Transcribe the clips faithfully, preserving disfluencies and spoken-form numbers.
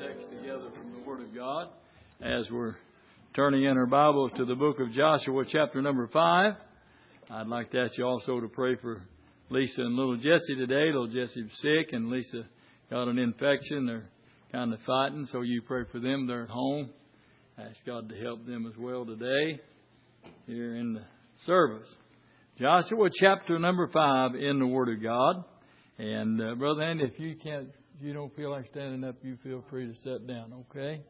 text together from the Word of God as we're turning in our Bibles to the book of Joshua, chapter number five. I'd like to ask you also to pray for Lisa and little Jesse today. Little Jesse's sick and Lisa got an infection. They're kind of fighting, so you pray for them. They're at home. Ask God to help them as well today here in the service. Joshua chapter number five in the Word of God. And uh, Brother Andy, if you can't, if you don't feel like standing up, you feel free to sit down, okay?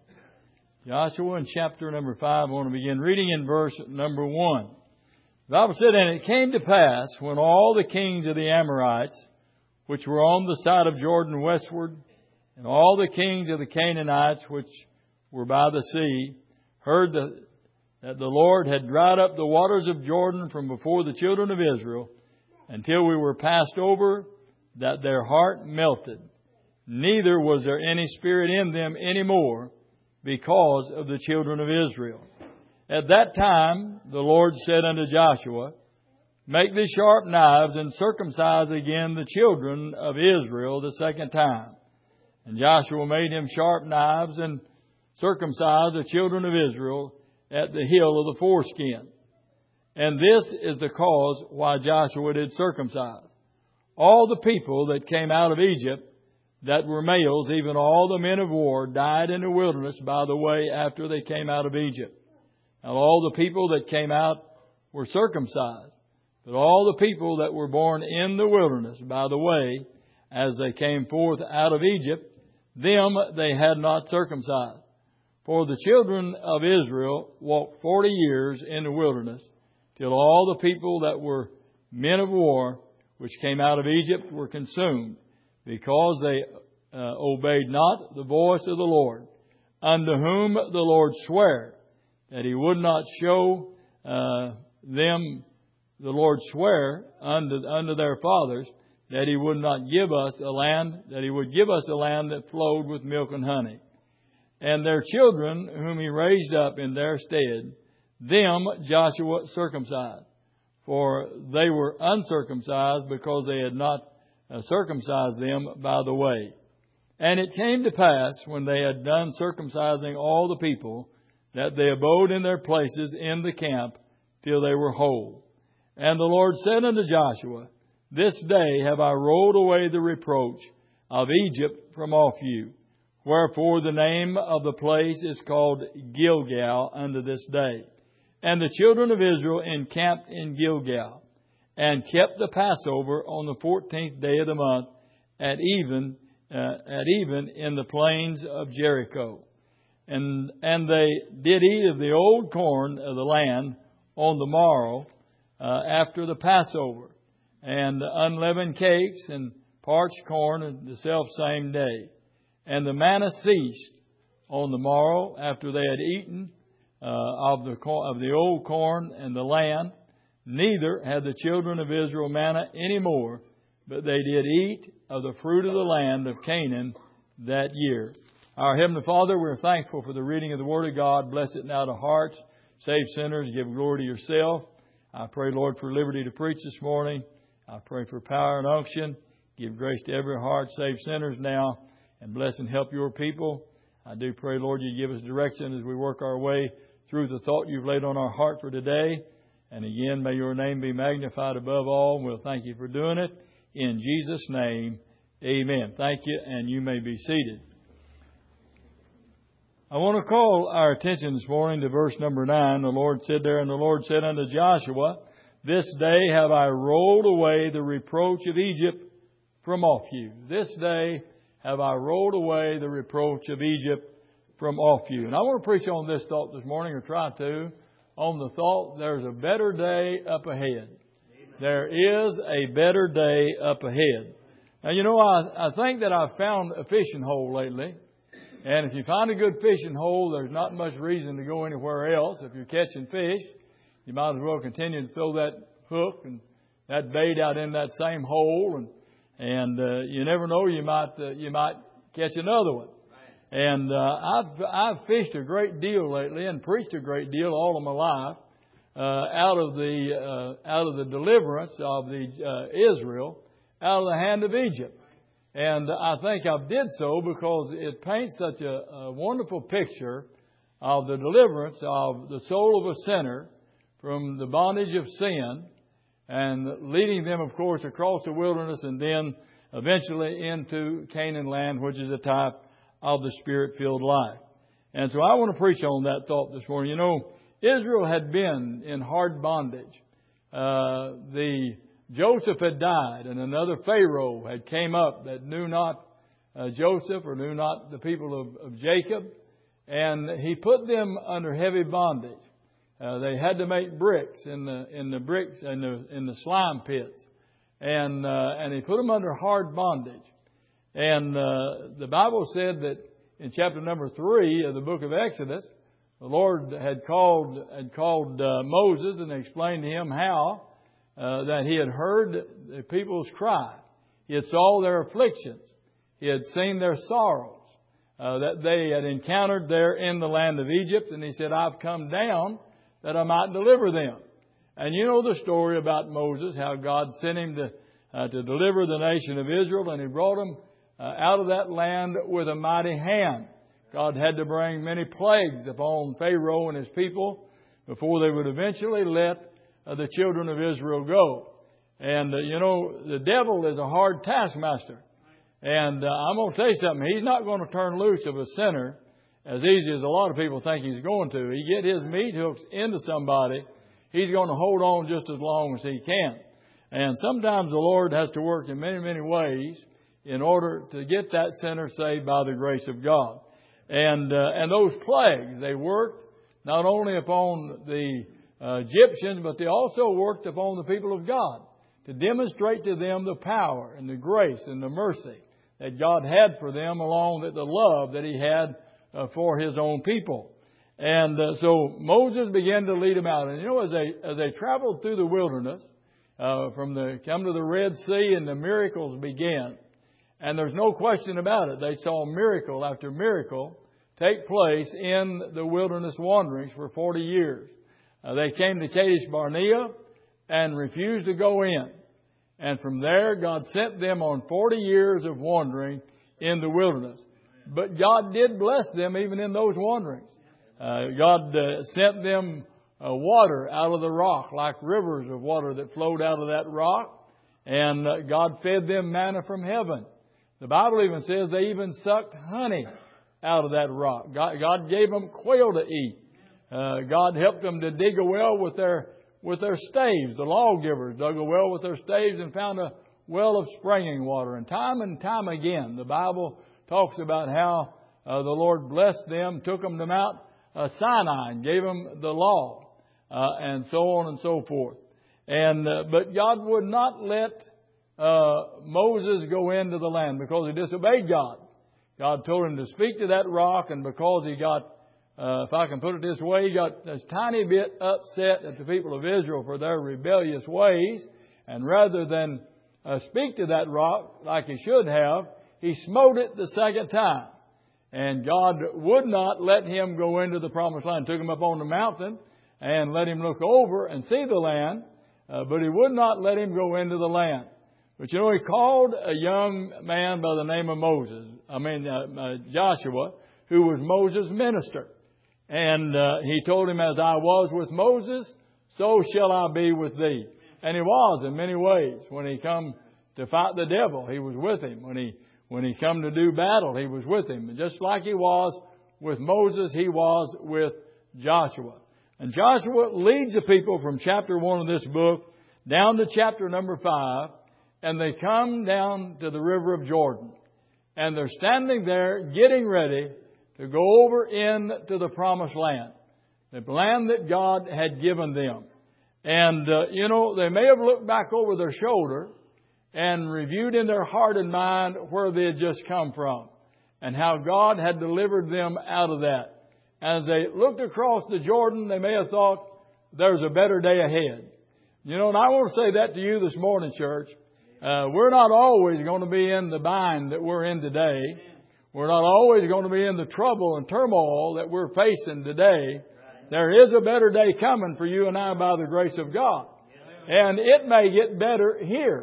Joshua in chapter number five, I want to begin reading in verse number one. The Bible said, "And it came to pass, when all the kings of the Amorites, which were on the side of Jordan westward, and all the kings of the Canaanites, which were by the sea, heard the, that the Lord had dried up the waters of Jordan from before the children of Israel, until we were passed over, that their heart melted. Neither was there any spirit in them any more, because of the children of Israel. At that time the Lord said unto Joshua, Make thee sharp knives, and circumcise again the children of Israel the second time. And Joshua made him sharp knives, and circumcised the children of Israel at the hill of the foreskin. And this is the cause why Joshua did circumcise all the people that came out of Egypt, that were males, even all the men of war, died in the wilderness by the way after they came out of Egypt. Now all the people that came out were circumcised, but all the people that were born in the wilderness by the way, as they came forth out of Egypt, them they had not circumcised. For the children of Israel walked forty years in the wilderness, till all the people that were men of war, which came out of Egypt, were consumed, because they uh, obeyed not the voice of the Lord, unto whom the Lord sware that He would not show uh, them, the Lord sware unto, unto their fathers, that He would not give us a land, that He would give us a land that flowed with milk and honey. And their children, whom He raised up in their stead, them Joshua circumcised, for they were uncircumcised, because they had not Uh, circumcised them by the way. And it came to pass, when they had done circumcising all the people, that they abode in their places in the camp till they were whole. And the Lord said unto Joshua, This day have I rolled away the reproach of Egypt from off you. Wherefore the name of the place is called Gilgal unto this day. And the children of Israel encamped in Gilgal, and kept the Passover on the fourteenth day of the month at even, uh, at even in the plains of Jericho. And, and they did eat of the old corn of the land on the morrow, uh, after the Passover, and unleavened cakes and parched corn on the self same day. And the manna ceased on the morrow after they had eaten, uh, of the, of the old corn and the land. Neither had the children of Israel manna any more, but they did eat of the fruit of the land of Canaan that year. Our Heavenly Father, we're thankful for the reading of the Word of God. Bless it now to hearts. Save sinners. Give glory to yourself. I pray, Lord, for liberty to preach this morning. I pray for power and unction. Give grace to every heart. Save sinners now, and bless and help your people. I do pray, Lord, you give us direction as we work our way through the thought you've laid on our heart for today. And again, may your name be magnified above all. And we'll thank you for doing it. In Jesus' name, amen. Thank you, and you may be seated. I want to call our attention this morning to verse number nine. The Lord said there, And the Lord said unto Joshua, This day have I rolled away the reproach of Egypt from off you. This day have I rolled away the reproach of Egypt from off you. And I want to preach on this thought this morning, or try to. On the thought, there's a better day up ahead. Amen. There is a better day up ahead. Now, you know, I, I think that I've found a fishing hole lately. And if you find a good fishing hole, there's not much reason to go anywhere else. If you're catching fish, you might as well continue to throw that hook and that bait out in that same hole. And, and uh, you never know, you might, uh, you might catch another one. And uh, I've I've fished a great deal lately and preached a great deal all of my life uh, out of the uh, out of the deliverance of the uh, Israel out of the hand of Egypt. And I think I did so because it paints such a, a wonderful picture of the deliverance of the soul of a sinner from the bondage of sin, and leading them, of course, across the wilderness and then eventually into Canaan land, which is a type of the Spirit-filled life. And so I want to preach on that thought this morning. You know, Israel had been in hard bondage. Uh, the Joseph had died, and another Pharaoh had came up that knew not uh, Joseph or knew not the people of, of Jacob, and he put them under heavy bondage. Uh, they had to make bricks in the in the bricks in the in the slime pits, and uh, and he put them under hard bondage. And uh, the Bible said that in chapter number three of the book of Exodus, the Lord had called had called uh, Moses and explained to him how uh, that He had heard the people's cry, He had saw their afflictions, He had seen their sorrows uh, that they had encountered there in the land of Egypt, and He said, "I've come down that I might deliver them." And you know the story about Moses, how God sent him to uh, to deliver the nation of Israel, and He brought them uh, out of that land with a mighty hand. God had to bring many plagues upon Pharaoh and his people before they would eventually let uh, the children of Israel go. And, uh, you know, the devil is a hard taskmaster. And uh, I'm going to tell you something. He's not going to turn loose of a sinner as easy as a lot of people think he's going to. He get his meat hooks into somebody, he's going to hold on just as long as he can. And sometimes the Lord has to work in many, many ways in order to get that sinner saved by the grace of God. And uh, and those plagues, they worked not only upon the uh, Egyptians, but they also worked upon the people of God to demonstrate to them the power and the grace and the mercy that God had for them, along with the love that He had uh, for His own people. And uh, so Moses began to lead them out. And you know, as they as they traveled through the wilderness, uh, from the come to the Red Sea, and the miracles began. And there's no question about it. They saw miracle after miracle take place in the wilderness wanderings for forty years. Uh, they came to Kadesh Barnea and refused to go in. And from there, God sent them on forty years of wandering in the wilderness. But God did bless them even in those wanderings. Uh, God uh, sent them uh, water out of the rock, like rivers of water that flowed out of that rock. And uh, God fed them manna from heaven. The Bible even says they even sucked honey out of that rock. God, God gave them quail to eat. Uh, God helped them to dig a well with their with their staves. The lawgivers dug a well with their staves and found a well of springing water. And time and time again, the Bible talks about how uh, the Lord blessed them, took them to Mount uh, Sinai and gave them the law, uh, and so on and so forth. And uh, but God would not let Uh, Moses go into the land because he disobeyed God. God told him to speak to that rock, and because he got, uh, if I can put it this way, he got a tiny bit upset at the people of Israel for their rebellious ways, and rather than uh, speak to that rock like he should have, he smote it the second time. And God would not let him go into the promised land. Took him up on the mountain and let him look over and see the land, uh, but he would not let him go into the land. But you know, He called a young man by the name of Moses, I mean uh, uh, Joshua, who was Moses' minister. And uh, He told him, "As I was with Moses, so shall I be with thee." And He was in many ways. When He come to fight the devil, He was with him. When He when He come to do battle, He was with him. And just like He was with Moses, He was with Joshua. And Joshua leads the people from chapter one of this book down to chapter number five. And they come down to the river of Jordan. And they're standing there getting ready to go over into the promised land. The land that God had given them. And, uh, you know, they may have looked back over their shoulder and reviewed in their heart and mind where they had just come from. And how God had delivered them out of that. As they looked across the Jordan, they may have thought, there's a better day ahead. You know, and I want to say that to you this morning, church. Uh, we're not always going to be in the bind that we're in today. We're not always going to be in the trouble and turmoil that we're facing today. There is a better day coming for you and I by the grace of God. And it may get better here.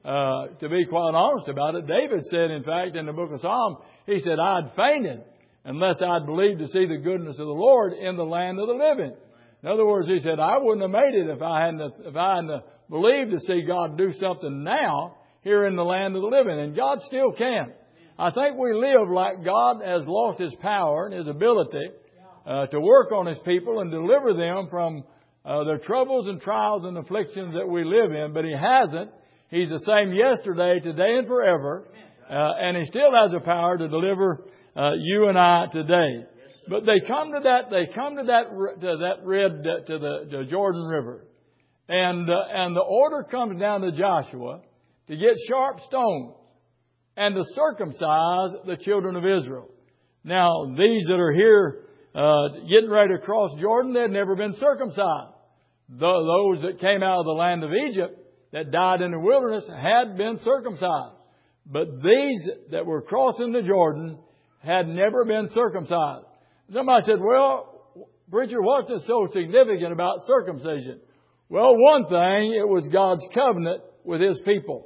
uh, to be quite honest about it, David said, in fact, in the book of Psalms, he said, I'd fainted unless I'd believed to see the goodness of the Lord in the land of the living. In other words, he said, I wouldn't have made it if I hadn't, if I hadn't believed to see God do something now here in the land of the living. And God still can. I think we live like God has lost His power and His ability uh, to work on His people and deliver them from uh, their troubles and trials and afflictions that we live in. But He hasn't. He's the same yesterday, today, and forever. Uh, and He still has the power to deliver uh, you and I today. But they come to that, they come to that, to that red, to the, the Jordan River. And, uh, and the order comes down to Joshua to get sharp stones and to circumcise the children of Israel. Now, these that are here, uh, getting ready to cross Jordan, they'd never been circumcised. Those that came out of the land of Egypt that died in the wilderness had been circumcised. But these that were crossing the Jordan had never been circumcised. Somebody said, well, preacher, what's so significant about circumcision? Well, one thing, it was God's covenant with His people.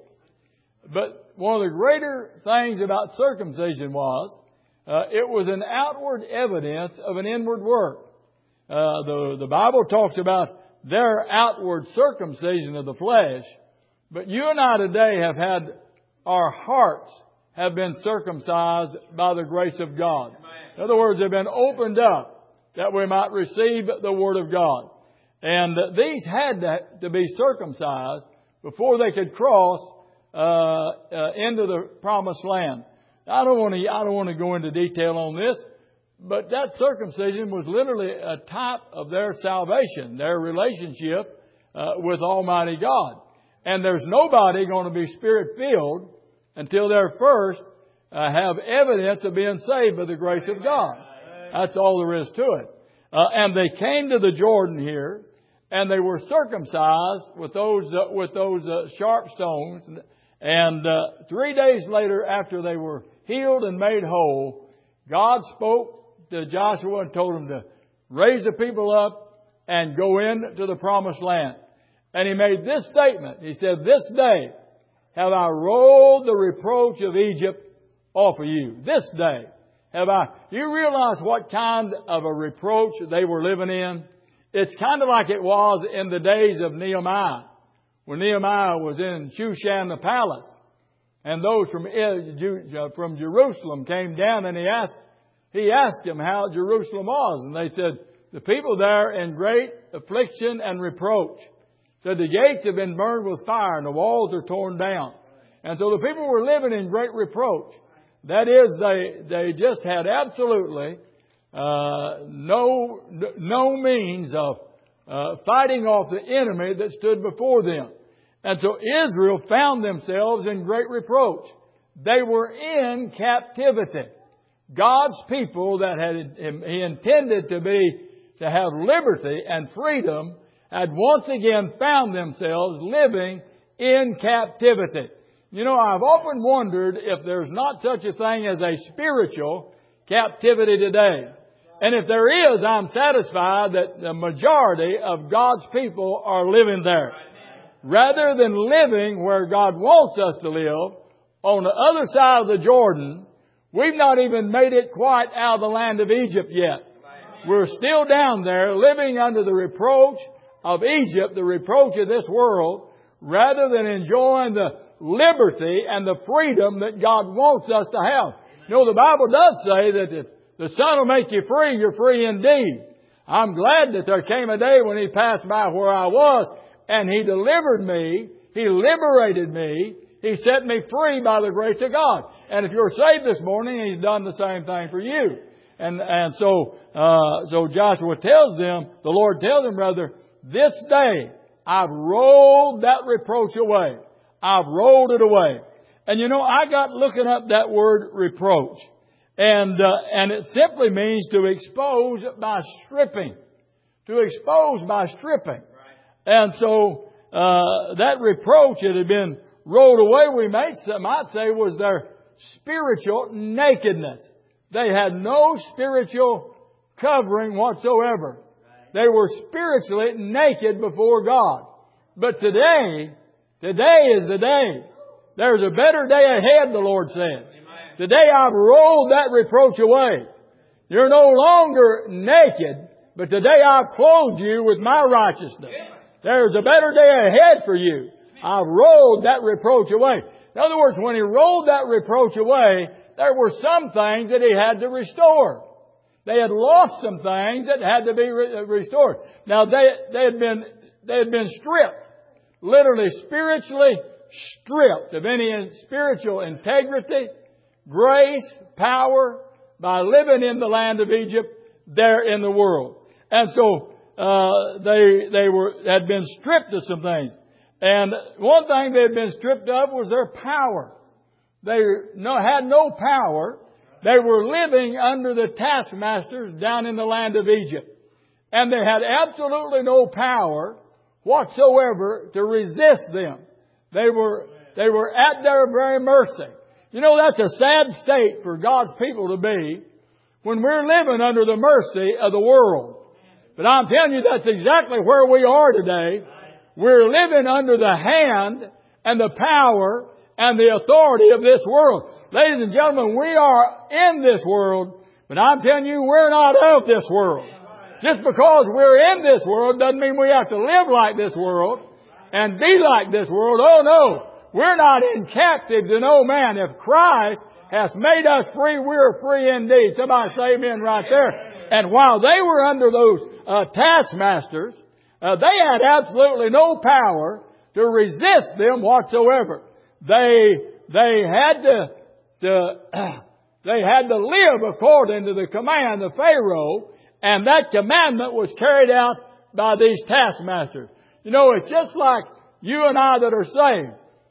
But one of the greater things about circumcision was, uh, it was an outward evidence of an inward work. Uh, the, the Bible talks about their outward circumcision of the flesh. But you and I today have had our hearts have been circumcised by the grace of God. In other words, they've been opened up that we might receive the Word of God. And these had to, to be circumcised before they could cross uh, uh, into the promised land. I don't want to. I don't want to go into detail on this, but that circumcision was literally a type of their salvation, their relationship uh, with Almighty God. And there's nobody going to be Spirit-filled until they're first Uh, have evidence of being saved by the grace of God. That's all there is to it. Uh, and they came to the Jordan here, and they were circumcised with those uh, with those uh, sharp stones. And uh, three days later, after they were healed and made whole, God spoke to Joshua and told him to raise the people up and go into the promised land. And he made this statement. He said, "This day have I rolled the reproach of Egypt off of you." This day have I. You realize what kind of a reproach they were living in? It's kind of like it was in the days of Nehemiah, when Nehemiah was in Shushan the palace, and those from from Jerusalem came down, and he asked he asked them how Jerusalem was, and they said the people there in great affliction and reproach. Said the gates have been burned with fire, and the walls are torn down, and so the people were living in great reproach. That is, they they just had absolutely uh, no no means of uh, fighting off the enemy that stood before them. And so Israel found themselves in great reproach. They were in captivity. God's people that had He intended to be to have liberty and freedom had once again found themselves living in captivity. You know, I've often wondered if there's not such a thing as a spiritual captivity today. And if there is, I'm satisfied that the majority of God's people are living there. Rather than living where God wants us to live, on the other side of the Jordan, we've not even made it quite out of the land of Egypt yet. We're still down there living under the reproach of Egypt, the reproach of this world, rather than enjoying the liberty and the freedom that God wants us to have. You know, the Bible does say that if the Son will make you free, you're free indeed. I'm glad that there came a day when He passed by where I was and He delivered me. He liberated me. He set me free by the grace of God. And if you're saved this morning, He's done the same thing for you. And, and so, uh, so Joshua tells them, the Lord tells them rather, this day I've rolled that reproach away. I've rolled it away. And you know, I got looking up that word reproach. And, uh, and it simply means to expose by stripping. To expose by stripping. And so, uh, that reproach that had been rolled away, we might, might say, was their spiritual nakedness. They had no spiritual covering whatsoever. They were spiritually naked before God. But today, today is the day There's a better day ahead, the Lord said. Today I've rolled that reproach away. You're no longer naked, but today I've clothed you with my righteousness. There's a better day ahead for you. I've rolled that reproach away. In other words, when He rolled that reproach away, there were some things that He had to restore. They had lost some things that had to be re- restored. Now they, they had been, they had been stripped. Literally spiritually stripped of any spiritual integrity, grace, power, by living in the land of Egypt there in the world. And so, uh, they, they were, had been stripped of some things. And one thing they had been stripped of was their power. They no, had no power. They were living under the taskmasters down in the land of Egypt. And they had absolutely no power whatsoever to resist them. They were, they were at their very mercy. You know, that's a sad state for God's people to be when we're living under the mercy of the world. But I'm telling you, that's exactly where we are today. We're living under the hand and the power and the authority of this world. Ladies and gentlemen, we are in this world, but I'm telling you, we're not of this world. Just because we're in this world doesn't mean we have to live like this world and be like this world. Oh no! We're not in captive to no man. If Christ has made us free, we're free indeed. Somebody say amen right there. And while they were under those uh, taskmasters, uh, they had absolutely no power to resist them whatsoever. They they had to, to they had to live according to the command of Pharaoh, and that commandment was carried out by these taskmasters. You know, it's just like you and I that are saved.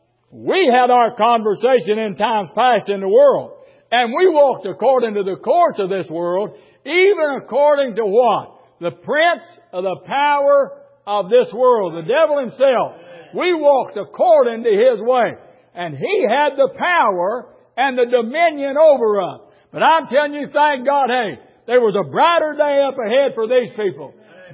We had our conversation in times past in the world. And we walked according to the course of this world, even according to what? The prince of the power of this world, the devil himself. We walked according to his way. And he had the power and the dominion over us. But I'm telling you, thank God, hey, there was a brighter day up ahead for these people.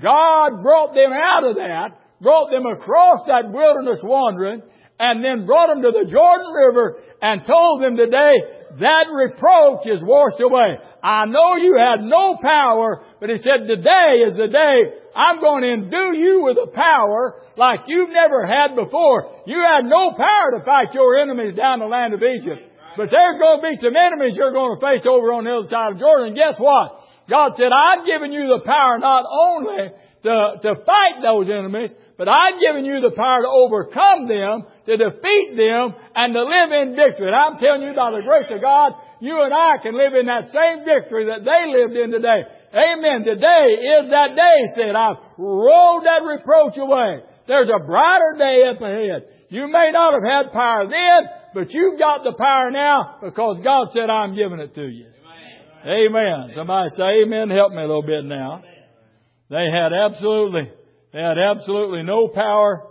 God brought them out of that, brought them across that wilderness wandering, and then brought them to the Jordan River and told them today, that reproach is washed away. I know you had no power, but He said, today is the day I'm going to endue you with a power like you've never had before. You had no power to fight your enemies down the land of Egypt. But there's going to be some enemies you're going to face over on the other side of Jordan. And guess what? God said, I've given you the power not only to, to fight those enemies, but I've given you the power to overcome them, to defeat them, and to live in victory. And I'm telling you, by the grace of God, you and I can live in that same victory that they lived in today. Amen. Today is that day, said, I've rolled that reproach away. There's a brighter day up ahead. You may not have had power then, but you've got the power now because God said, I'm giving it to you. Amen. Amen. Somebody say amen. Help me a little bit now. They had absolutely, they had absolutely no power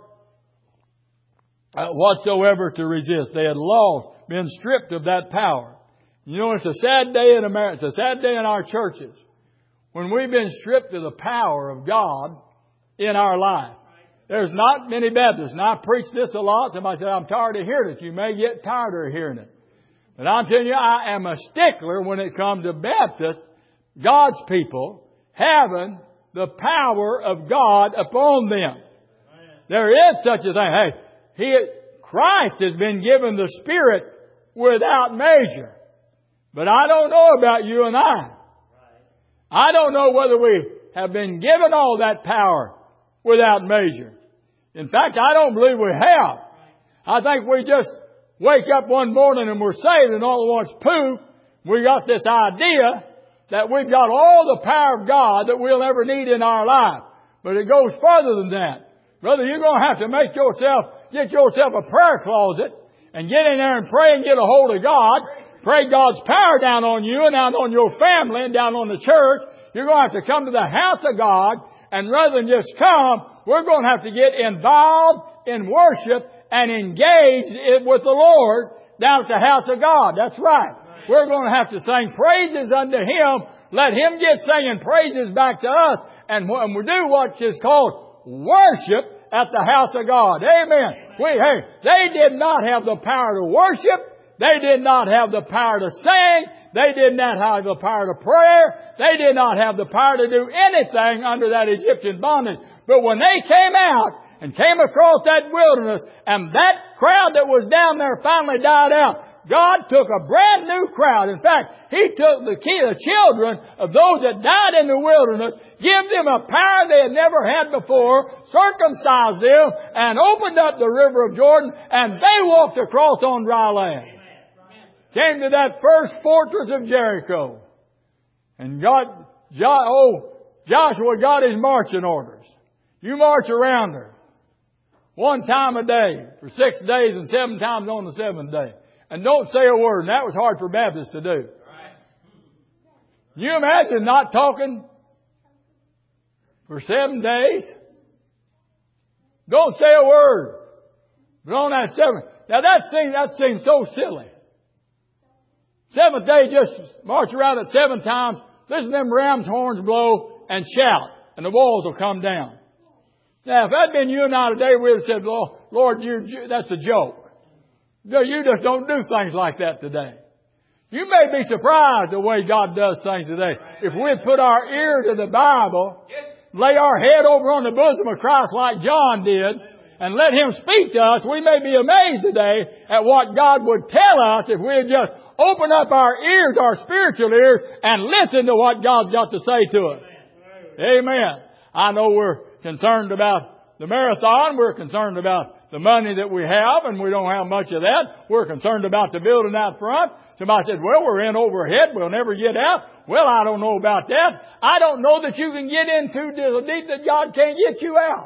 whatsoever to resist. They had lost, been stripped of that power. You know, it's a sad day in America. It's a sad day in our churches when we've been stripped of the power of God in our life. There's not many Baptists. And I preach this a lot. Somebody said, I'm tired of hearing it. You may get tired of hearing it. But I'm telling you, I am a stickler when it comes to Baptists, God's people, having the power of God upon them. There is such a thing. Hey, He, Christ has been given the Spirit without measure. But I don't know about you and I. I don't know whether we have been given all that power without measure. In fact, I don't believe we have. I think we just wake up one morning and we're saved and all at once, poof, we got this idea that we've got all the power of God that we'll ever need in our life. But it goes further than that. Brother, you're going to have to make yourself, get yourself a prayer closet and get in there and pray and get a hold of God. Pray God's power down on you and down on your family and down on the church. You're going to have to come to the house of God, and rather than just come, we're going to have to get involved in worship and engage with the Lord down at the house of God. That's right. We're going to have to sing praises unto Him. Let Him get singing praises back to us. And we do what is called worship at the house of God. Amen. We, hey, they did not have the power to worship. They did not have the power to sing. They did not have the power to prayer. They did not have the power to do anything under that Egyptian bondage. But when they came out and came across that wilderness, and that crowd that was down there finally died out, God took a brand new crowd. In fact, He took the key, the children of those that died in the wilderness, give them a power they had never had before, circumcised them, and opened up the river of Jordan, and they walked across on dry land. Came to that first fortress of Jericho. And God, jo, oh, Joshua got his marching orders. You march around her. One time a day for six days and seven times on the seventh day. And don't say a word. And that was hard for Baptists to do. Can you imagine not talking for seven days? Don't say a word. But on that seventh, now that seems, that seems so silly. Seventh day, just march around it seven times, listen to them ram's horns blow, and shout, and the walls will come down. Now, if that'd been you and I today, we'd have said, Lord, you, that's a joke. You just don't do things like that today. You may be surprised the way God does things today. If we'd put our ear to the Bible, lay our head over on the bosom of Christ like John did, and let Him speak to us, we may be amazed today at what God would tell us if we had just open up our ears, our spiritual ears, and listen to what God's got to say to us. Amen. I know we're concerned about the marathon. We're concerned about the money that we have, and we don't have much of that. We're concerned about the building out front. Somebody said, well, we're in overhead. We'll never get out. Well, I don't know about that. I don't know that you can get in too deep that God can't get you out.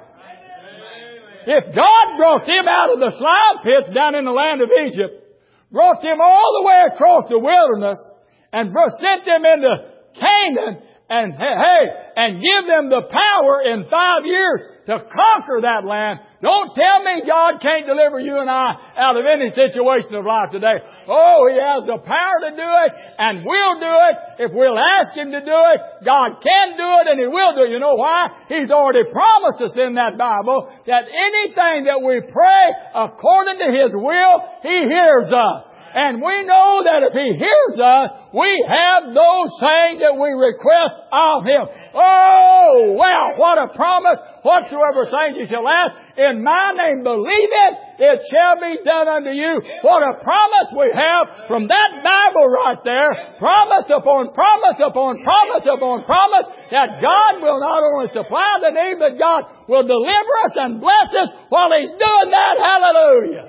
If God brought them out of the slime pits down in the land of Egypt, brought them all the way across the wilderness, and sent them into Canaan, and hey, and give them the power in five years to conquer that land. Don't tell me God can't deliver you and I out of any situation of life today. Oh, He has the power to do it, and will do it. If we'll ask Him to do it, God can do it, and He will do it. You know why? He's already promised us in that Bible that anything that we pray according to His will, He hears us. And we know that if He hears us, we have those things that we request of Him. Oh, wow, what a promise. Whatsoever things you shall ask in my name, believe it, it shall be done unto you. What a promise we have from that Bible right there. Promise upon promise upon promise upon promise that God will not only supply the need, but God will deliver us and bless us while He's doing that. Hallelujah.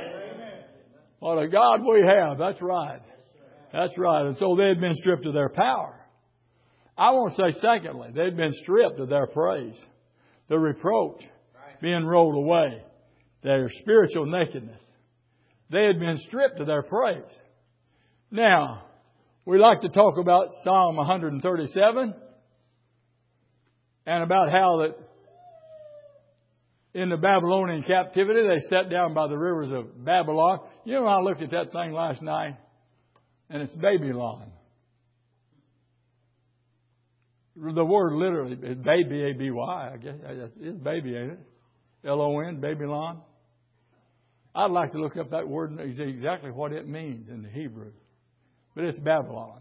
What a God we have. That's right. That's right. And so they had been stripped of their power. I want to say secondly, they'd been stripped of their praise. The reproach being rolled away. Their spiritual nakedness. They had been stripped of their praise. Now, we like to talk about Psalm one thirty-seven. And about how that in the Babylonian captivity, they sat down by the rivers of Babylon. You know, I looked at that thing last night, and it's Babylon. The word literally is baby, A B Y, I guess. It's baby, ain't it? L O N, Babylon. I'd like to look up that word and see exactly what it means in the Hebrew. But it's Babylon.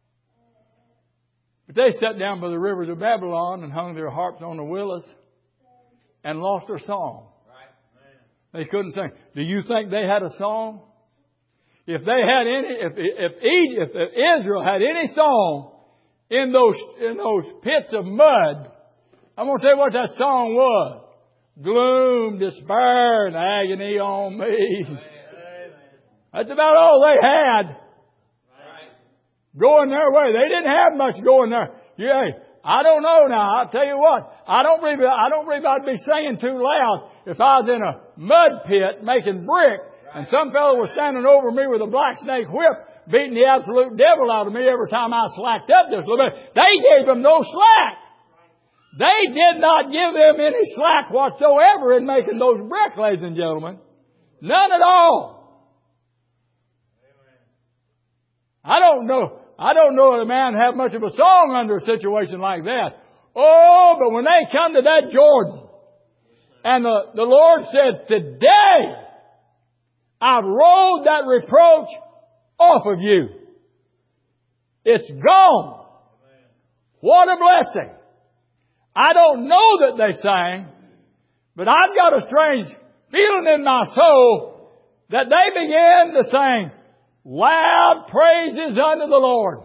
But they sat down by the rivers of Babylon and hung their harps on the willows and lost their song. They couldn't sing. Do you think they had a song? If they had any, if if, Egypt, if Israel had any song in those in those pits of mud, I'm going to tell you what that song was: gloom, despair, and agony on me. That's about all they had going their way. They didn't have much going there. Yeah. I don't know now. I'll tell you what. I don't believe I don't believe I'd be singing too loud if I was in a mud pit making brick and some fellow was standing over me with a black snake whip beating the absolute devil out of me every time I slacked up just a little bit. They gave them no slack. They did not give them any slack whatsoever in making those bricks, ladies and gentlemen. None at all. I don't know. I don't know if a man have much of a song under a situation like that. Oh, but when they come to that Jordan, And the, the Lord said, today I've rolled that reproach off of you. It's gone. What a blessing. I don't know that they sang, but I've got a strange feeling in my soul that they began to sing loud praises unto the Lord.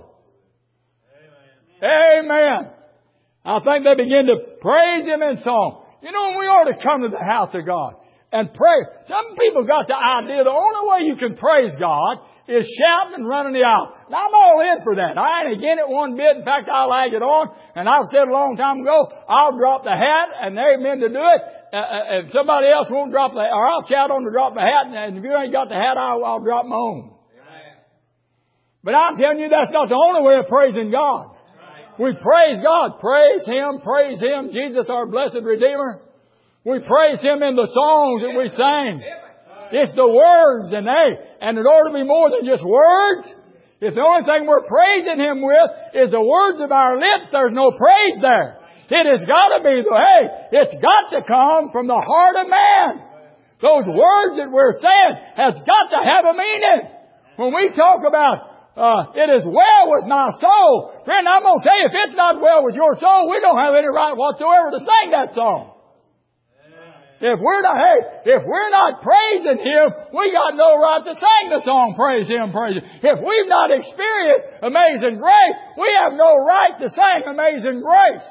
Amen. Amen. I think they began to praise Him in song. You know, we ought to come to the house of God and pray. Some people got the idea the only way you can praise God is shouting and running the aisle. Now, I'm all in for that. I ain't against it one bit. In fact, I'll lag it on. And I've said a long time ago, I'll drop the hat and amen to do it. Uh, if somebody else won't drop the, or I'll shout on to drop the hat. And if you ain't got the hat, I'll, I'll drop my own. Amen. But I'm telling you, that's not the only way of praising God. We praise God. Praise Him. Praise Him. Jesus, our blessed Redeemer. We praise Him in the songs that we sing. It's the words, and hey, and it ought to be more than just words. If the only thing we're praising Him with is the words of our lips, there's no praise there. It has got to be the, hey, it's got to come from the heart of man. Those words that we're saying has got to have a meaning. When we talk about Uh, it is well with my soul. Friend, I'm going to tell you, if it's not well with your soul, we don't have any right whatsoever to sing that song. If we're not, hey, if we're not praising Him, we got no right to sing the song, praise Him, praise Him. If we've not experienced amazing grace, we have no right to sing amazing grace.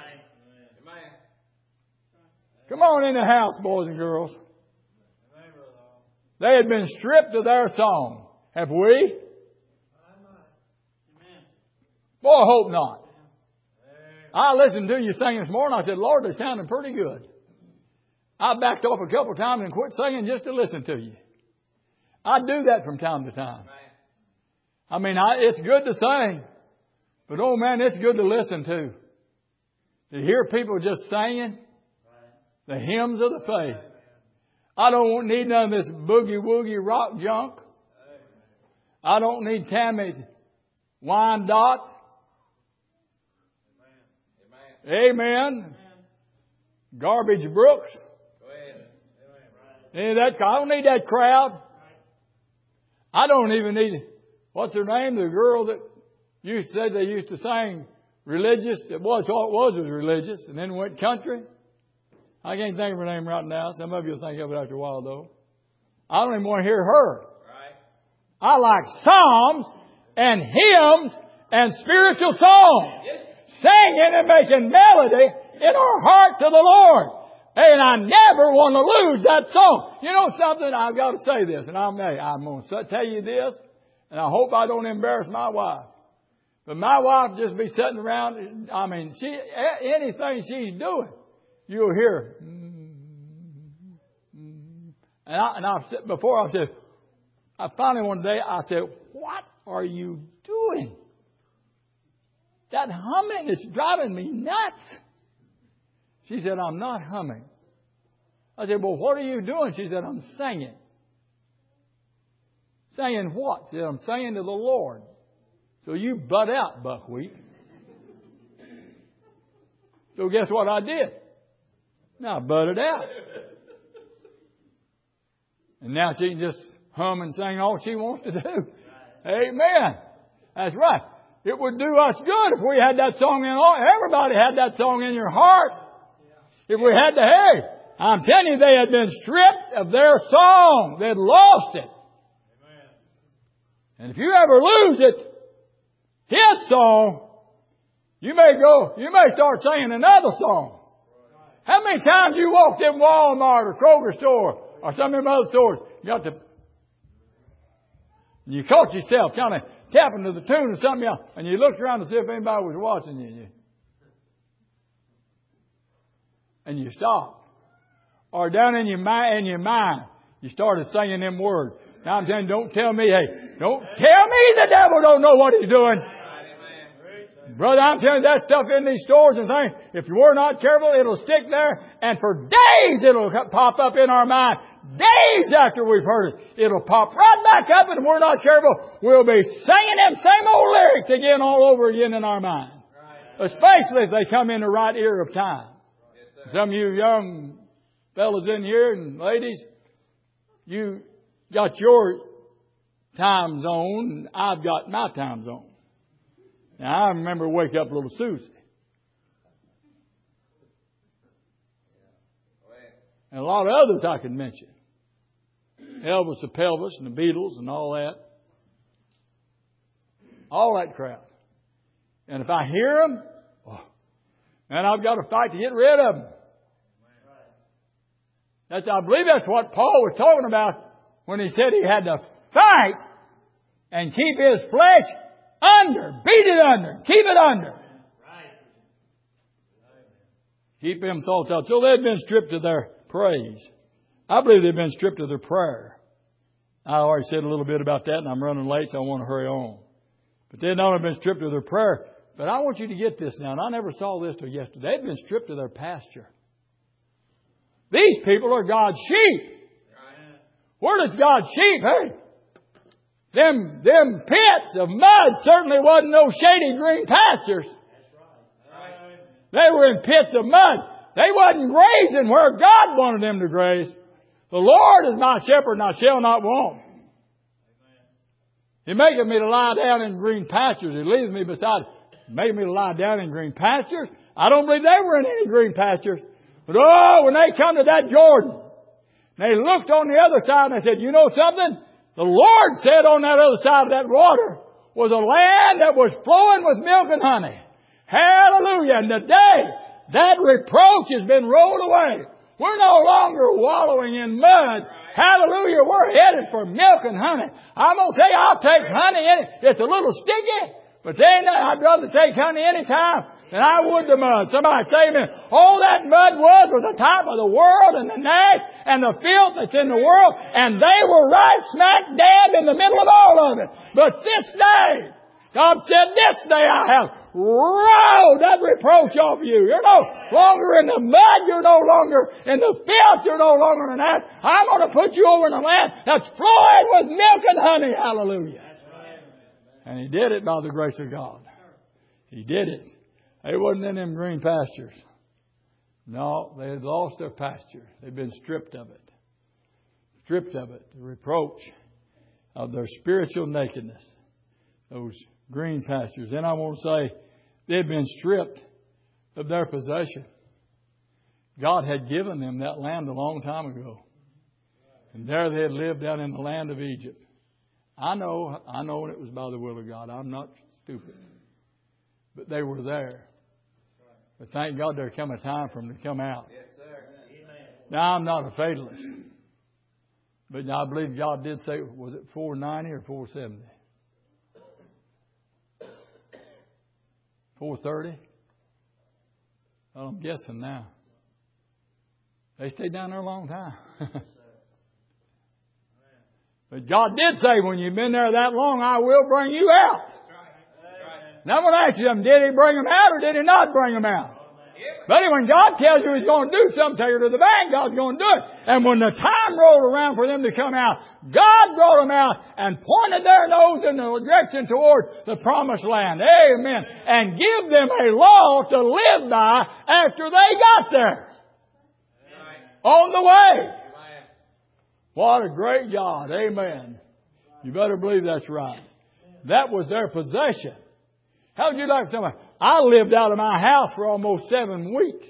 Come on in the house, boys and girls. They had been stripped of their song. Have we? Boy, I hope not. I listened to you sing this morning. I said, Lord, they're sounding pretty good. I backed off a couple of times and quit singing just to listen to you. I do that from time to time. I mean, I, it's good to sing, but oh man, it's good to listen to. To hear people just singing the hymns of the faith. I don't need none of this boogie-woogie rock junk. I don't need Tammy Wyandotte. Amen. Garbage Brooks. Any of that, I don't need that crowd. I don't even need, what's her name? The girl that used to say they used to sing religious. It was all it was was religious, and then went country. I can't think of her name right now. Some of you will think of it after a while, though. I don't even want to hear her. I like psalms and hymns and spiritual songs. Singing and making melody in our heart to the Lord. And I never want to lose that song. You know something? I've got to say this. And I'm, I'm going to tell you this. And I hope I don't embarrass my wife. But my wife just be sitting around. I mean, she anything she's doing, you'll hear. And, I, and I've said, before I said, I finally one day I said, what are you doing? That humming is driving me nuts. She said, I'm not humming. I said, well, what are you doing? She said, I'm singing. Singing what? She said, I'm singing to the Lord. So you butt out, buckwheat. So guess what I did? Now I butted out. And now she can just hum and sing all she wants to do. Amen. That's right. It would do us good if we had that song in all. Everybody had that song in your heart. If we had to, hey, I'm telling you, they had been stripped of their song. They'd lost it. And if you ever lose it, His song, you may go, you may start singing another song. How many times you walked in Walmart or Kroger store or some of them other stores, you got to, you caught yourself kind of tapping to the tune of something else, and you looked around to see if anybody was watching you. And you stopped. Or down in your mind, in your mind, you started singing them words. Now I'm telling you, don't tell me, hey, don't tell me the devil don't know what he's doing. Brother, I'm telling you, that stuff in these stores and things, if we're not careful, it'll stick there, and for days it'll pop up in our mind. Days after we've heard it, it'll pop right back up, and if we're not careful, we'll be singing them same old lyrics again all over again in our mind. Especially if they come in the right ear of time. Some of you young fellas in here and ladies, you got your time zone and I've got my time zone. Now I remember wake up little Susie. And a lot of others I could mention. Elvis the Pelvis and the Beatles and all that. All that crowd. And if I hear them, oh, and I've got to fight to get rid of them. That's, I believe that's what Paul was talking about when he said he had to fight and keep his flesh under. Beat it under. Keep it under. Keep them thoughts out. So they've been stripped of their praise. I believe they've been stripped of their prayer. I already said a little bit about that and I'm running late, so I want to hurry on. But they've not only been stripped of their prayer, but I want you to get this now. And I never saw this till yesterday. They've been stripped of their pasture. These people are God's sheep. Where does God's sheep? Hey, them, them pits of mud certainly wasn't no shady green pastures. They were in pits of mud. They wasn't grazing where God wanted them to graze. The Lord is my shepherd and I shall not want. He maketh me to lie down in green pastures. He leads me beside. He made me to lie down in green pastures. I don't believe they were in any green pastures. But oh, when they come to that Jordan, they looked on the other side and they said, you know something? The Lord said on that other side of that water was a land that was flowing with milk and honey. Hallelujah. And today, that reproach has been rolled away. We're no longer wallowing in mud. Hallelujah. We're headed for milk and honey. I'm going to tell you, I'll take honey in it. It's a little sticky, but then I'd rather take honey any time than I would the mud. Somebody say to me, all that mud was was the type of the world and the gnats and the filth that's in the world, and they were right smack dab in the middle of all of it. But this day, God said, this day I have rolled that reproach off you. You're no longer in the mud. You're no longer in the filth. You're no longer in that. I'm going to put you over in a land that's flowing with milk and honey. Hallelujah. And He did it by the grace of God. He did it. They wasn't in them green pastures. No, they had lost their pasture. They've been stripped of it. Stripped of it. The reproach of their spiritual nakedness. Those green pastures. Then I want to say they've been stripped of their possession. God had given them that land a long time ago. And there they had lived down in the land of Egypt. I know, I know it was by the will of God. I'm not stupid. But they were there. But thank God there come a time for them to come out. Yes, sir. Now I'm not a fatalist. But I believe God did say, was it four ninety or four seventy? four thirty? Well, I'm guessing now. They stayed down there a long time. But God did say, when you've been there that long, I will bring you out. Now I'm going to ask you, did He bring them out or did He not bring them out? But when God tells you He's going to do something, take her to the bank, God's going to do it. And when the time rolled around for them to come out, God brought them out and pointed their nose in the direction toward the promised land. Amen. And give them a law to live by after they got there. On the way. What a great God. Amen. You better believe that's right. That was their possession. How would you like somebody? I lived out of my house for almost seven weeks.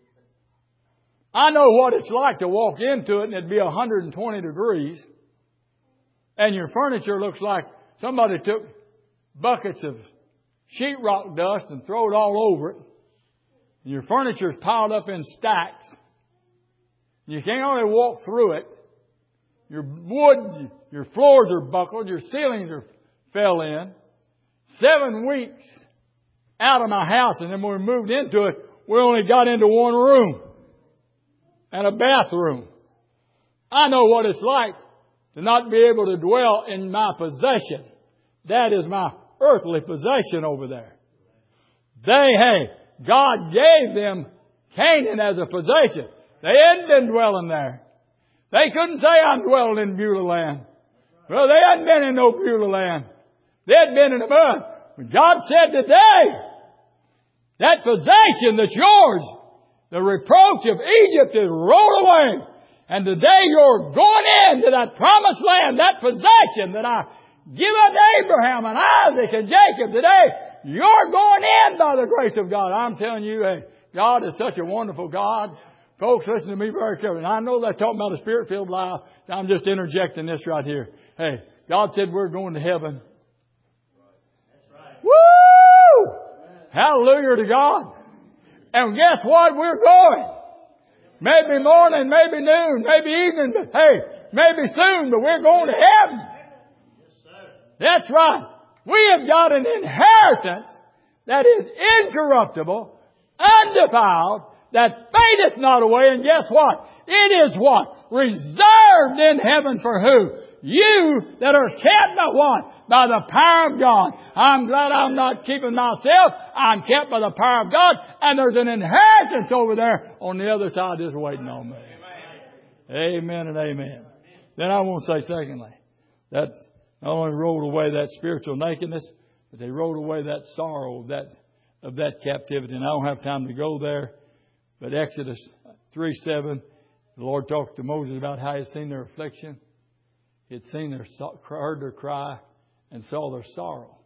I know what it's like to walk into it and it'd be one hundred twenty degrees. And your furniture looks like somebody took buckets of sheetrock dust and threw it all over it. And your furniture's piled up in stacks. You can't only walk through it. Your wood, your floors are buckled, your ceilings are fell in. Seven weeks out of my house, and then when we moved into it, we only got into one room and a bathroom. I know what it's like to not be able to dwell in my possession. That is my earthly possession over there. They, hey, God gave them Canaan as a possession. They hadn't been dwelling there. They couldn't say, I'm dwelling in Beulah land. Well, they hadn't been in no Beulah land. They had been in the mud. But God said today, that possession that's yours, The reproach of Egypt is rolled away. And today you're going into that promised land, that possession that I give unto Abraham and Isaac and Jacob. Today you're going in by the grace of God. I'm telling you, hey, God is such a wonderful God. Folks, listen to me very carefully. And I know they're talking about a spirit-filled life. I'm just interjecting this right here. Hey, God said we're going to heaven. Woo! Hallelujah to God. And guess what? We're going. Maybe morning, maybe noon, maybe evening, but hey, maybe soon, but we're going to heaven. That's right. We have got an inheritance that is incorruptible, undefiled, that fadeth not away. And guess what? It is what? Reserved in heaven for who? You that are kept by what? By the power of God. I'm glad I'm not keeping myself. I'm kept by the power of God. And there's an inheritance over there on the other side just waiting on me. Amen, amen and amen. Then I want to say secondly, that not only rolled away that spiritual nakedness, but they rolled away that sorrow of that, of that captivity. And I don't have time to go there. But Exodus three seven, the Lord talked to Moses about how He had seen their affliction. He had seen their, heard their cry and saw their sorrow.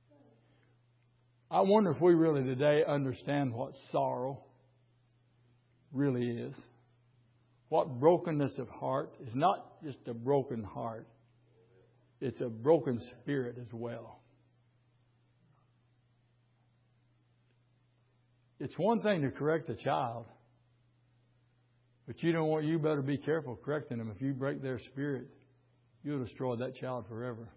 I wonder if we really today understand what sorrow really is. What brokenness of heart is not just a broken heart. It's a broken spirit as well. It's one thing to correct a child, but you know what? You better be careful correcting them. If you break their spirit, you'll destroy that child forever.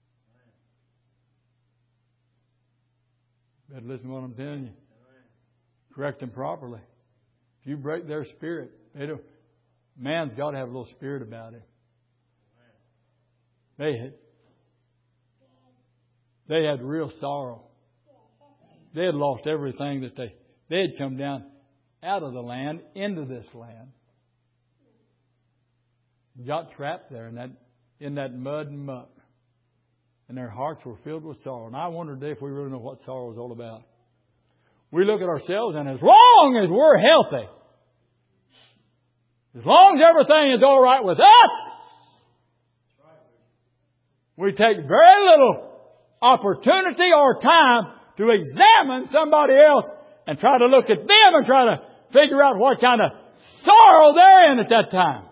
Better listen to what I'm telling you. Correct them properly. If you break their spirit, they don't, man's got to have a little spirit about him. They had, they had real sorrow. They had lost everything that they, they had come down out of the land into this land. Got trapped there in that, in that mud and muck. And their hearts were filled with sorrow. And I wonder today if we really know what sorrow is all about. We look at ourselves, and as long as we're healthy, as long as everything is all right with us, we take very little opportunity or time to examine somebody else and try to look at them and try to figure out what kind of sorrow they're in at that time.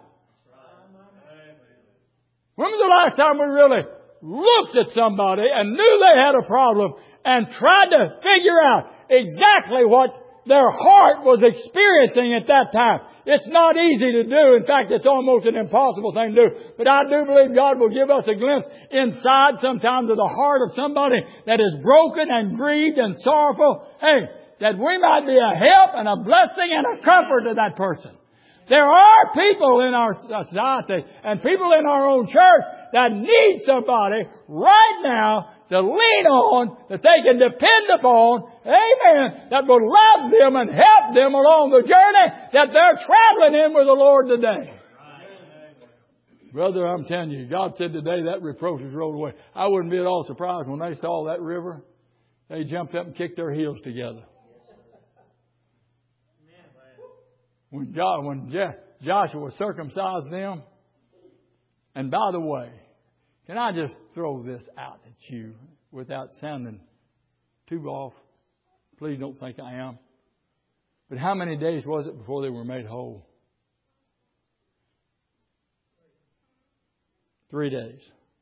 When was the last time we really looked at somebody and knew they had a problem and tried to figure out exactly what their heart was experiencing at that time? It's not easy to do. In fact, it's almost an impossible thing to do. But I do believe God will give us a glimpse inside sometimes of the heart of somebody that is broken and grieved and sorrowful. Hey, that we might be a help and a blessing and a comfort to that person. There are people in our society and people in our own church that need somebody right now to lean on, that they can depend upon, amen, that will love them and help them along the journey that they're traveling in with the Lord today. Brother, I'm telling you, God said today that reproach is rolled away. I wouldn't be at all surprised when they saw that river, they jumped up and kicked their heels together. When, God, when Je- Joshua circumcised them, and by the way, can I just throw this out at you without sounding too off? Please don't think I am. But how many days was it before they were made whole? Three days.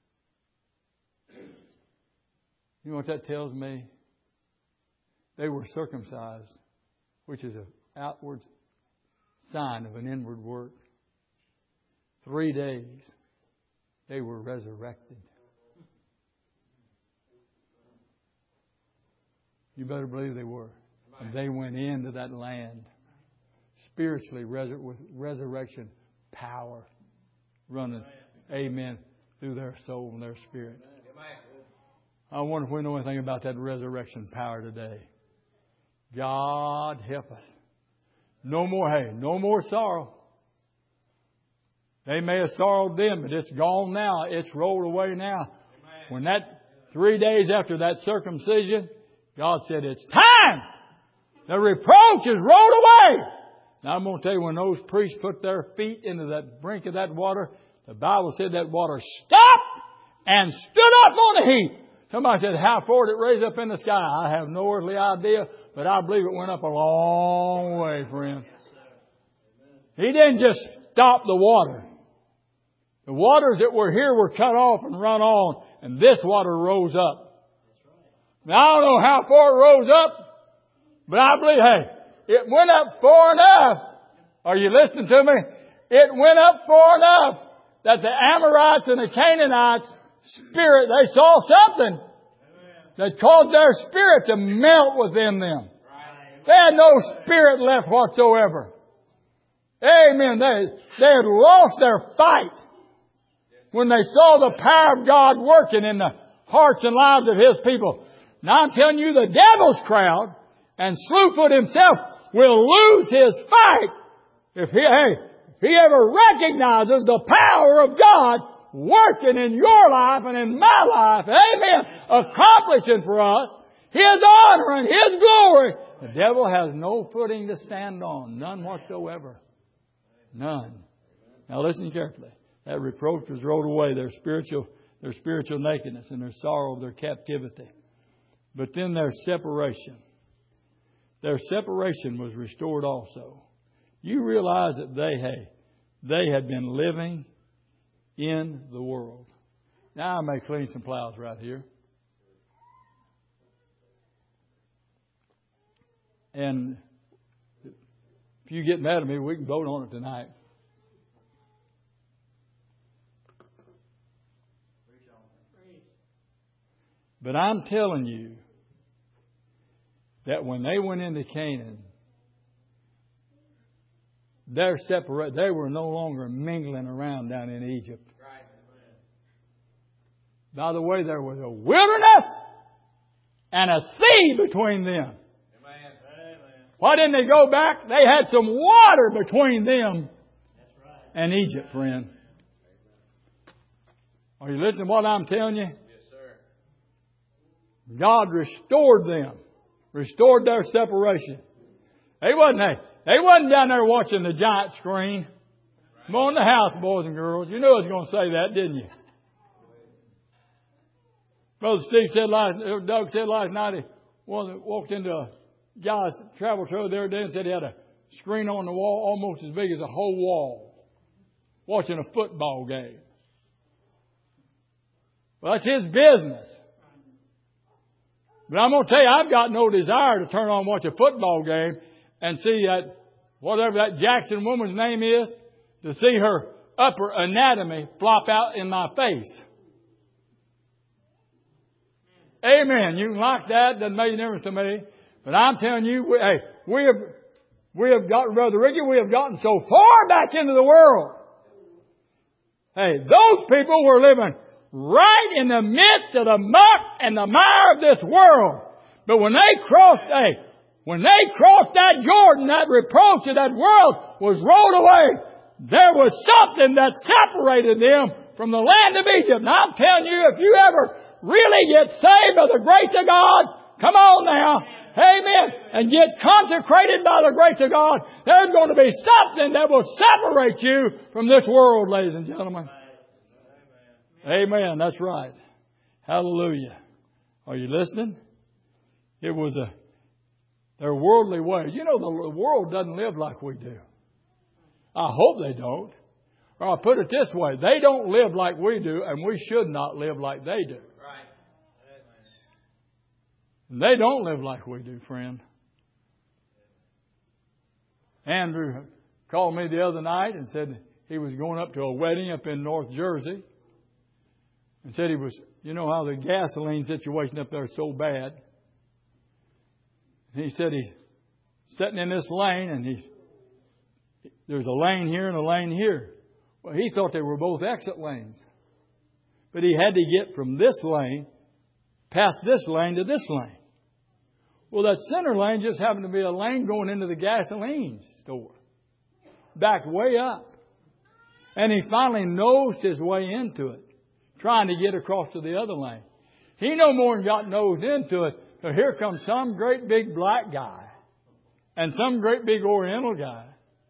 You know what that tells me? They were circumcised, which is an outward sign of an inward work. Three days, they were resurrected. You better believe they were. And they went into that land spiritually resur- with resurrection power running, amen, through their soul and their spirit. I wonder if we know anything about that resurrection power today. God help us. No more, hey, no more sorrow. They may have sorrowed then, but it's gone now. It's rolled away now. Amen. When that three days after that circumcision, God said, it's time. The reproach is rolled away. Now I'm going to tell you, when those priests put their feet into that brink of that water, the Bible said that water stopped and stood up on a heap. Somebody said, how far did it raise up in the sky? I have no earthly idea, but I believe it went up a long way, friend. He didn't just stop the water. The waters that were here were cut off and run on, and this water rose up. Now, I don't know how far it rose up, but I believe, hey, it went up far enough. Are you listening to me? It went up far enough that the Amorites and the Canaanites spirit, they saw something that caused their spirit to melt within them. They had no spirit left whatsoever. Amen. They, they had lost their fight when they saw the power of God working in the hearts and lives of His people. Now I'm telling you, the devil's crowd and Slewfoot himself will lose his fight if he, hey, if he ever recognizes the power of God working in your life and in my life. Amen. Accomplishing for us His honor and His glory. The devil has no footing to stand on. None whatsoever. None. Now listen carefully. That reproach was rolled away. Their spiritual, their spiritual nakedness and their sorrow of their captivity. But then their separation. Their separation was restored also. You realize that they, hey, they had been living in the world. Now I may clean some plows right here. And if you get mad at me, we can vote on it tonight. But I'm telling you that when they went into Canaan, they're separate. They were no longer mingling around down in Egypt. Right. By the way, there was a wilderness and a sea between them. Amen. Why didn't they go back? They had some water between them and Egypt, friend. Are you listening to what I'm telling you? Yes, sir. God restored them. Restored their separation. They wasn't, they, they wasn't down there watching the giant screen. Come on in the house, boys and girls. You knew I was going to say that, didn't you? Brother Steve said last, Doug said last night, he walked into a guy's travel trailer the other day and said he had a screen on the wall almost as big as a whole wall, watching a football game. Well, that's his business. But I'm going to tell you, I've got no desire to turn on and watch a football game and see that, whatever that Jackson woman's name is, to see her upper anatomy flop out in my face. Amen. You can like that. Doesn't make a difference to me. But I'm telling you, we, hey, we have, we have gotten, Brother Ricky, we have gotten so far back into the world. Hey, those people were living right in the midst of the muck and the mire of this world. But when they crossed, hey, when they crossed that Jordan, that reproach of that world was rolled away. There was something that separated them from the land of Egypt. And I'm telling you, if you ever really get saved by the grace of God, come on now, amen, and get consecrated by the grace of God, there's going to be something that will separate you from this world, ladies and gentlemen. Amen. That's right. Hallelujah. Are you listening? It was a their worldly ways. You know, the world doesn't live like we do. I hope they don't. Or I'll put it this way. They don't live like we do, and we should not live like they do. Right. And they don't live like we do, friend. Andrew called me the other night and said he was going up to a wedding up in North Jersey. And said he was, you know how the gasoline situation up there is so bad. And he said he's sitting in this lane and he's, there's a lane here and a lane here. Well, he thought they were both exit lanes. But he had to get from this lane, past this lane to this lane. Well, that center lane just happened to be a lane going into the gasoline store. Backed way up. And he finally nosed his way into it, trying to get across to the other lane. He no more than got nosed into it. So here comes some great big black guy and some great big Oriental guy.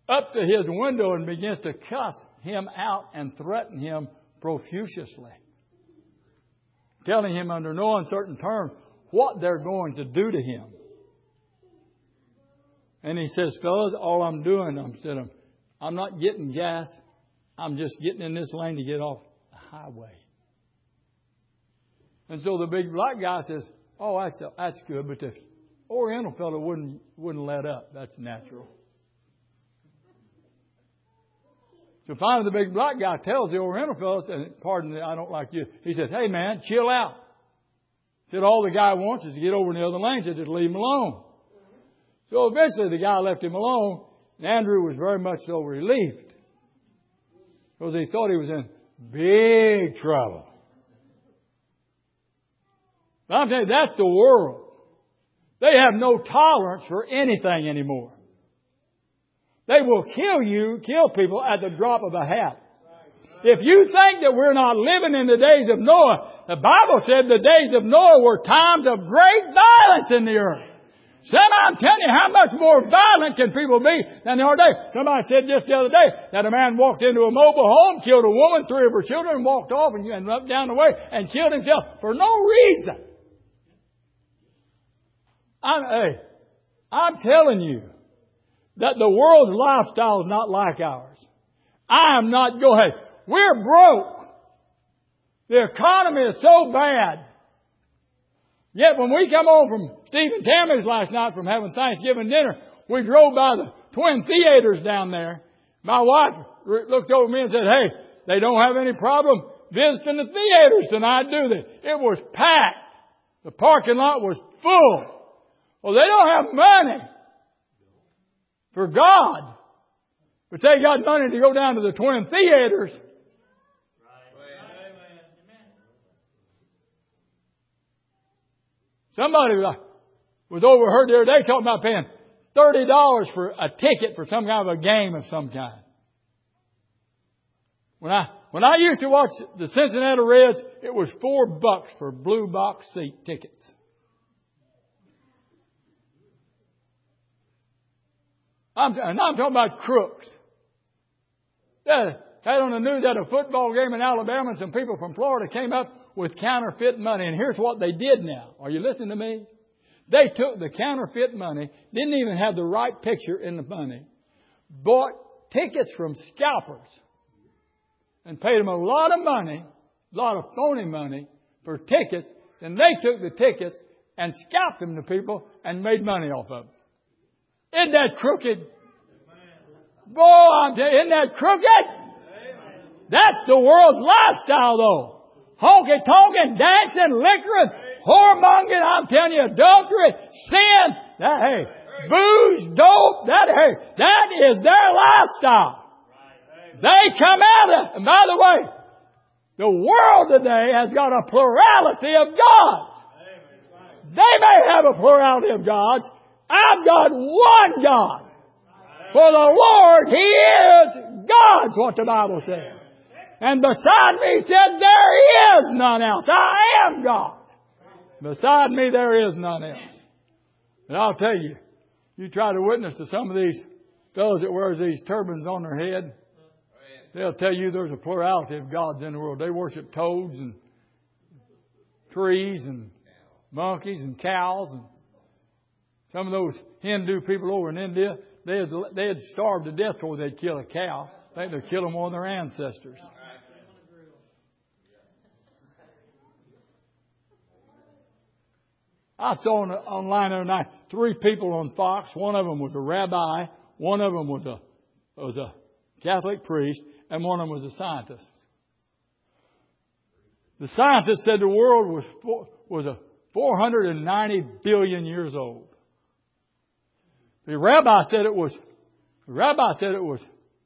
up to his window and begins to cuss him out and threaten him profusely, telling him under no uncertain terms what they're going to do to him. And he says, fellas, all I'm doing, I'm saying, I'm not getting gas. I'm just getting in this lane to get off the highway. And so the big black guy says, oh, that's, that's good, but the Oriental fellow wouldn't, wouldn't let up. That's natural. So finally the big black guy tells the Oriental fellow, and pardon me, I don't like you. He said, hey man, chill out. He said, all the guy wants is to get over in the other lane. He said, just leave him alone. So eventually the guy left him alone, and Andrew was very much so relieved, because he thought he was in big trouble. But I'm telling you, that's the world. They have no tolerance for anything anymore. They will kill you, kill people at the drop of a hat. If you think that we're not living in the days of Noah, the Bible said the days of Noah were times of great violence in the earth. Son, I'm telling you, how much more violent can people be than they are today? Somebody said just the other day that a man walked into a mobile home, killed a woman, three of her children, and walked off and, and went down the way and killed himself for no reason. I'm, hey, I'm telling you that the world's lifestyle is not like ours. I am not going. Hey, we're broke. The economy is so bad. Yet when we come home from Steve and Tammy's last night from having Thanksgiving dinner, we drove by the Twin Theaters down there. My wife looked over me and said, hey, they don't have any problem visiting the theaters tonight, do they? It was packed. The parking lot was full. Well, they don't have money for God, but they got money to go down to the Twin Theaters. Somebody was overheard the other day talking about paying thirty dollars for a ticket for some kind of a game of some kind. When I when I used to watch the Cincinnati Reds, it was four bucks for blue box seat tickets. I'm, and I'm talking about crooks. Yeah, had on the news that a football game in Alabama and some people from Florida came up with counterfeit money. And here's what they did now. Are you listening to me? They took the counterfeit money, didn't even have the right picture in the money, bought tickets from scalpers and paid them a lot of money, a lot of phony money for tickets. And they took the tickets and scalped them to people and made money off of them. Isn't that crooked? Boy, I'm telling you, isn't that crooked? That's the world's lifestyle, though. Honky-tonkin', dancing, liquoring, whoremongering, I'm telling you, adultery, sin, that, hey, booze, dope, that, hey, that is their lifestyle. They come out of it. And by the way, the world today has got a plurality of gods. They may have a plurality of gods. I've got one God. For the Lord, He is God, is what the Bible says. And beside me, He said, there is none else. I am God. Beside me, there is none else. And I'll tell you, you try to witness to some of these fellows that wears these turbans on their head, they'll tell you there's a plurality of gods in the world. They worship toads and trees and monkeys and cows. And some of those Hindu people over in India, they had, they had starved to death before they'd kill a cow. I think they'd kill them one of their ancestors. I saw on, online the other night three people on Fox. One of them was a rabbi, one of them was a was a Catholic priest, and one of them was a scientist. The scientist said the world was four, was a four hundred ninety billion years old. The rabbi said it was. The rabbi said it was.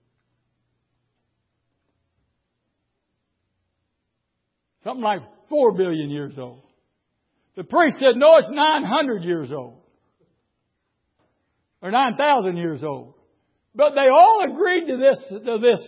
Something like four billion years old. The priest said, no, it's nine hundred years old. Or nine thousand years old. But they all agreed to this, to this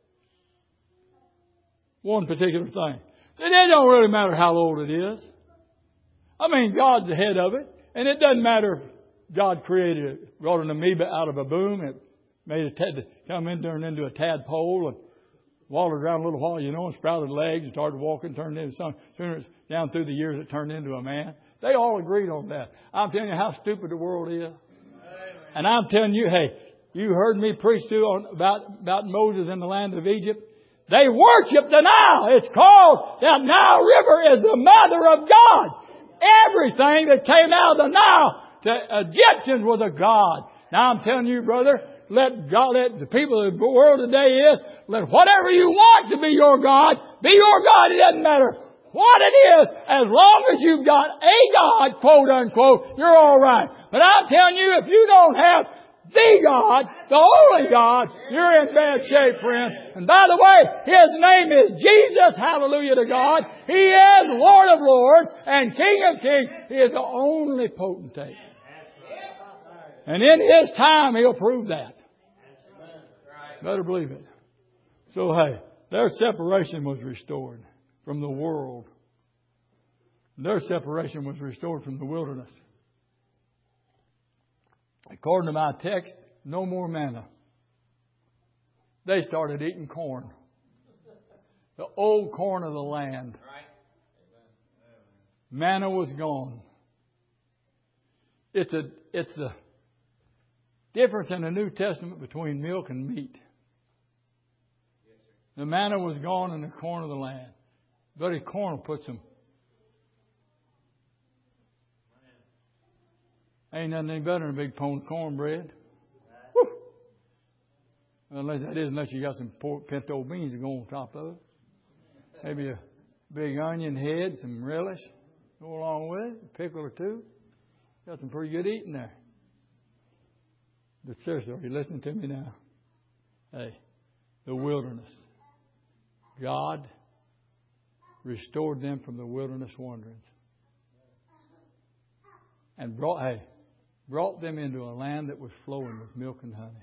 one particular thing. It don't really matter how old it is. I mean, God's ahead of it. And it doesn't matter if God created it, brought an amoeba out of a boom. It Made a tad, come in, turned into a tadpole and wallowed around a little while, you know, and sprouted legs and started walking, turned into something. Sooner down through the years, it turned into a man. They all agreed on that. I'm telling you how stupid the world is. And I'm telling you, hey, you heard me preach too on, about, about Moses in the land of Egypt. They worship the Nile. It's called, the Nile River is the mother of God. Everything that came out of the Nile to Egyptians was a god. Now I'm telling you, brother, let God, let the people of the world today is, let whatever you want to be your God, be your God. It doesn't matter what it is. As long as you've got a God, quote unquote, you're all right. But I'm telling you, if you don't have the God, the only God, you're in bad shape, friend. And by the way, His name is Jesus. Hallelujah to God. He is Lord of Lords and King of Kings. He is the only potentate. And in His time, He'll prove that. Better believe it. So, hey, their separation was restored from the world. Their separation was restored from the wilderness. According to my text, no more manna. They started eating corn. The old corn of the land. Manna was gone. It's a, it's a difference in the New Testament between milk and meat. The manna was gone in the corn of the land. Buddy, corn will put some. Ain't nothing any better than a big pone of cornbread. Woo! Unless that is, unless you got some pork, pinto beans to go on top of it. Maybe a big onion head, some relish, go along with it, a pickle or two. Got some pretty good eating there. But seriously, are you listening to me now? Hey, the wilderness. God restored them from the wilderness wanderings. And brought, hey, brought them into a land that was flowing with milk and honey.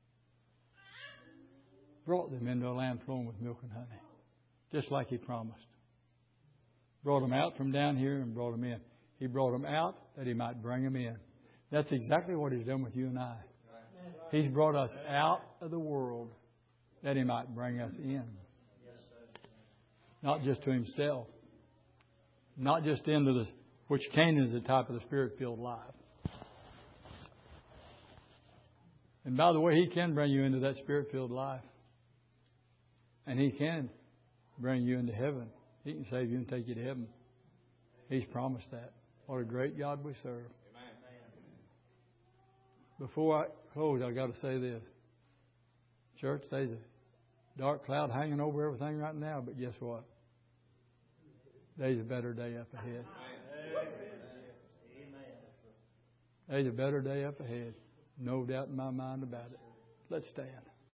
Brought them into a land flowing with milk and honey. Just like He promised. Brought them out from down here and brought them in. He brought them out that He might bring them in. That's exactly what He's done with you and I. He's brought us out of the world that He might bring us in. Not just to Himself. Not just into the, which Canaan is the type of the Spirit-filled life. And by the way, He can bring you into that Spirit-filled life. And He can bring you into heaven. He can save you and take you to heaven. He's promised that. What a great God we serve. Before I close, I've got to say this. Church, there's a dark cloud hanging over everything right now, but guess what? There's a better day up ahead. There's a better day up ahead. No doubt in my mind about it. Let's stand.